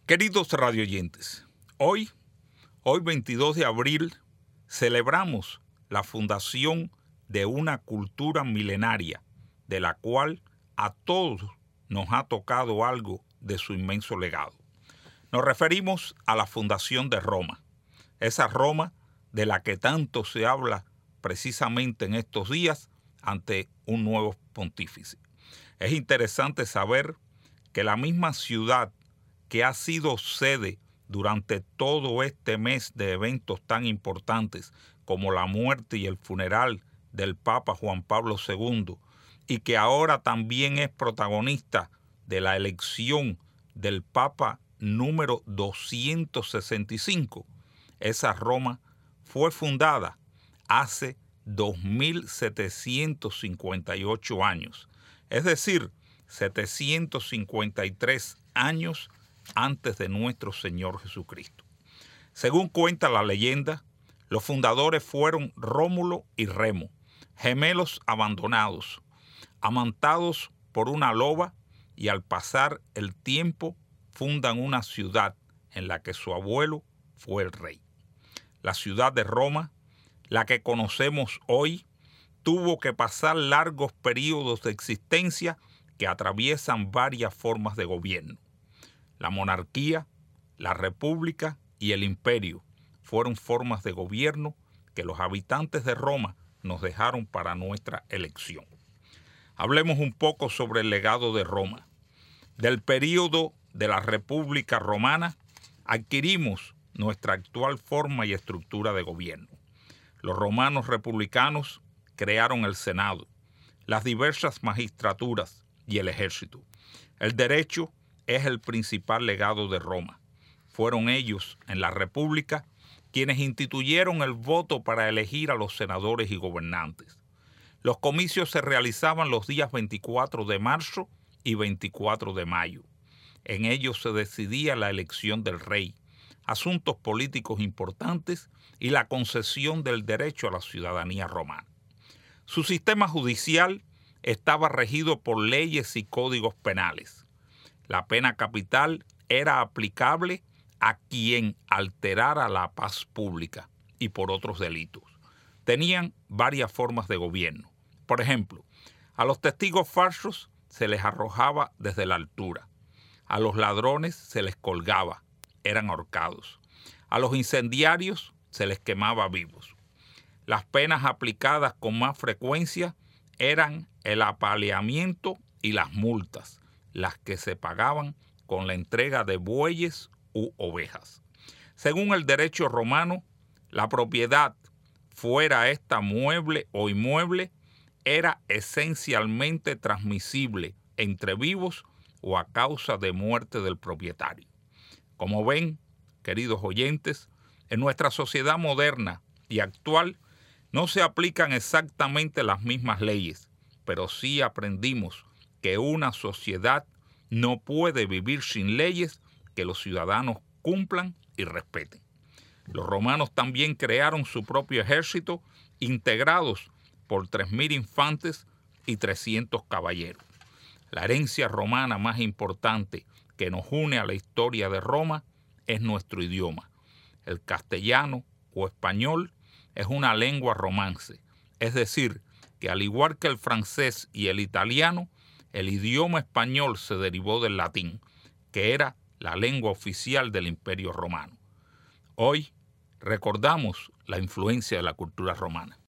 Queridos radioyentes, hoy 22 de abril, celebramos la fundación de una cultura milenaria, de la cual a todos nos ha tocado algo de su inmenso legado. Nos referimos a la fundación de Roma, esa Roma de la que tanto se habla precisamente en estos días ante un nuevo pontífice. Es interesante saber que la misma ciudad que ha sido sede durante todo este mes de eventos tan importantes como la muerte y el funeral del Papa Juan Pablo II, y que ahora también es protagonista de la elección del Papa número 265, esa Roma fue fundada hace 2758 años, es decir, 753 años antes de nuestro Señor Jesucristo. Según cuenta la leyenda, los fundadores fueron Rómulo y Remo, gemelos abandonados, amantados por una loba, y al pasar el tiempo fundan una ciudad en la que su abuelo fue el rey. La ciudad de Roma, la que conocemos hoy, tuvo que pasar largos periodos de existencia que atraviesan varias formas de gobierno. La monarquía, la república y el imperio fueron formas de gobierno que los habitantes de Roma nos dejaron para nuestra elección. Hablemos un poco sobre el legado de Roma. Del período de la República Romana adquirimos nuestra actual forma y estructura de gobierno. Los romanos republicanos crearon el Senado, las diversas magistraturas y el ejército. El derecho es el principal legado de Roma. Fueron ellos, en la República, quienes instituyeron el voto para elegir a los senadores y gobernantes. Los comicios se realizaban los días 24 de marzo y 24 de mayo. En ellos se decidía la elección del rey, asuntos políticos importantes y la concesión del derecho a la ciudadanía romana. Su sistema judicial estaba regido por leyes y códigos penales. La pena capital era aplicable a quien alterara la paz pública y por otros delitos. Tenían varias formas de gobierno. Por ejemplo, a los testigos falsos se les arrojaba desde la altura. A los ladrones se les colgaba, eran ahorcados. A los incendiarios se les quemaba vivos. Las penas aplicadas con más frecuencia eran el apaleamiento y las multas, las que se pagaban con la entrega de bueyes u ovejas. Según el derecho romano, la propiedad, fuera esta mueble o inmueble, era esencialmente transmisible entre vivos o a causa de muerte del propietario. Como ven, queridos oyentes, en nuestra sociedad moderna y actual no se aplican exactamente las mismas leyes, pero sí aprendimos que una sociedad no puede vivir sin leyes que los ciudadanos cumplan y respeten. Los romanos también crearon su propio ejército, integrados por 3.000 infantes y 300 caballeros. La herencia romana más importante que nos une a la historia de Roma es nuestro idioma. El castellano o español es una lengua romance, es decir, que al igual que el francés y el italiano, el idioma español se derivó del latín, que era la lengua oficial del Imperio Romano. Hoy recordamos la influencia de la cultura romana.